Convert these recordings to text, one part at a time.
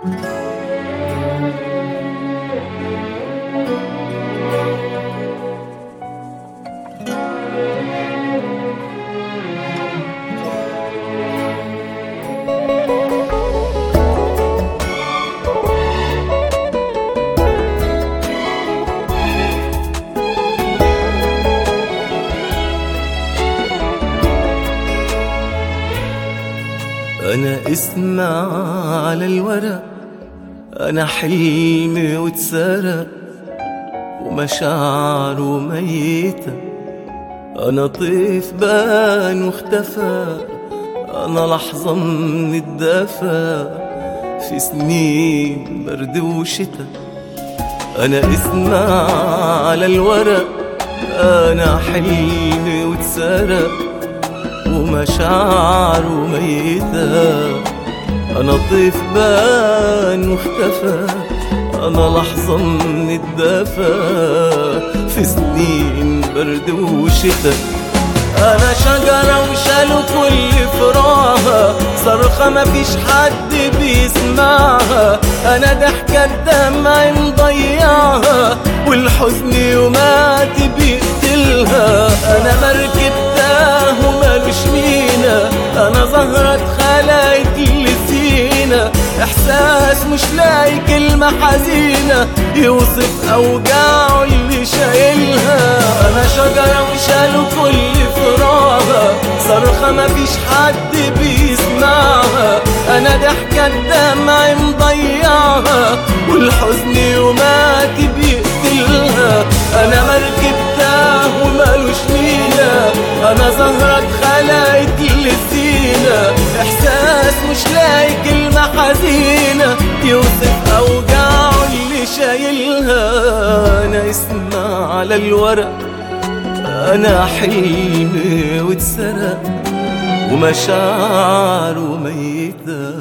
أنا اسمي على الورق، أنا حلمي واتسرق ومشاعره ميتة، أنا طيف بان واختفى، أنا لحظة من الدفا في سنين برد وشتا. أنا اسمي على الورق، أنا حلمي واتسرق ومشاعره ميتة، أنا طيف بان واختفى، أنا لحظة من الدفا في سنين برد وشتا. أنا شجرة وشالوا كل فراها، صرخة مفيش حد بيسمعها، أنا ضحكة دمعي مضيعها، والحزن يومات بيقتلها. أنا مركب تاه ومالوش مينا، أنا زهرة اتخلقت لسينا، إحساس مش لاقي كلمة حزينة يوصف أوجاعه اللي شايلها. أنا شجرة وشالوا كل فراها، صرخة مفيش حد بيسمعها، أنا ضحكة دمعي مضيعها، والحزن يومات بيقتلها. أنا مركب تاه ومالوش مينا، أنا زهرة اتخلقت للزينة، إحساس مش لاقي كلمة حزينة يوصف أوجاعه اللي شايلها. أنا اسمي على الورق، أنا حلمي واتسرق ومشاعره ميتة.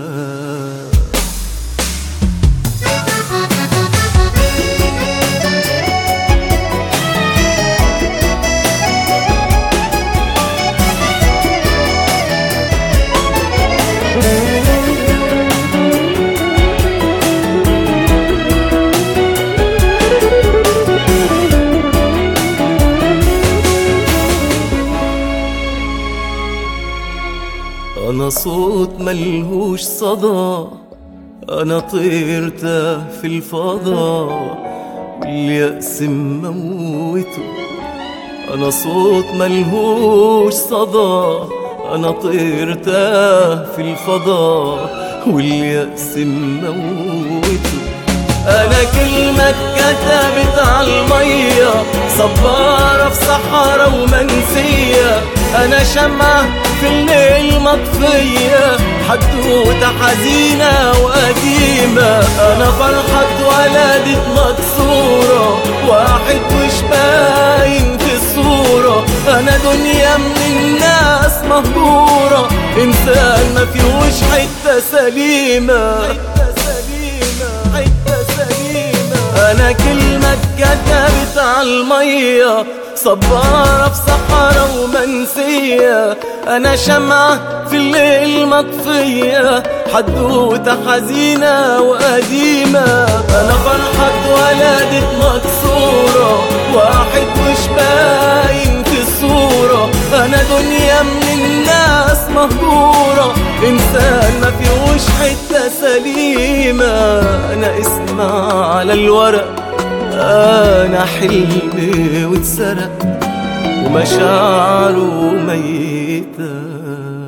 أنا صوت ملهوش صدى، أنا طيرت في الفضاء واليأس مموته. أنا صوت ملهوش صدى، أنا طيرت في الفضاء واليأس مموته. أنا كلمة اتكتبت عالمية، صبارة في صحراء ومنسية، أنا شمعة في الليل مطفية، حدوتة حزينة وقديمة. أنا فرحة اتولدت مكسورة، واحد مش باين في الصورة، أنا دنيا من الناس مهجورة، إنسان ما فيهوش حتة سليمة. أنا كلمة اتكتبت عالمية، صبارة في صحراء ومنسية، أنا شمعة في الليل مطفية، حدوتة حزينة وقديمة. أنا فرحة اتولدت مكسورة، واحد مش باين في الصورة، أنا دنيا من الناس مهجورة، إنسان ما فيهوش حتة سليمة. أنا اسمي على الورق، أنا حلمي واتسرق ومشاعره ميتة.